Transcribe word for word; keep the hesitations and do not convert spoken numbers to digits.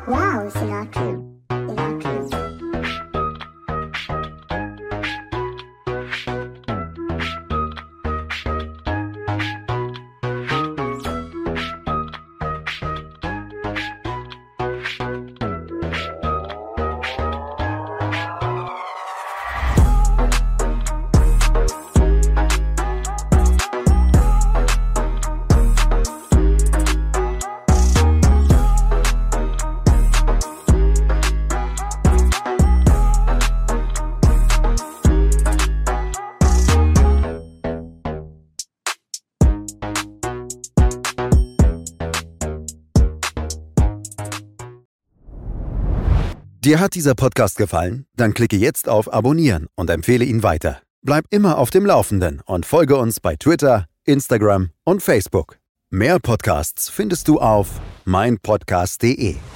Wow, Sinatra. Sinatra. Dir hat dieser Podcast gefallen? Dann klicke jetzt auf Abonnieren und empfehle ihn weiter. Bleib immer auf dem Laufenden und folge uns bei Twitter, Instagram und Facebook. Mehr Podcasts findest du auf mein podcast punkt de.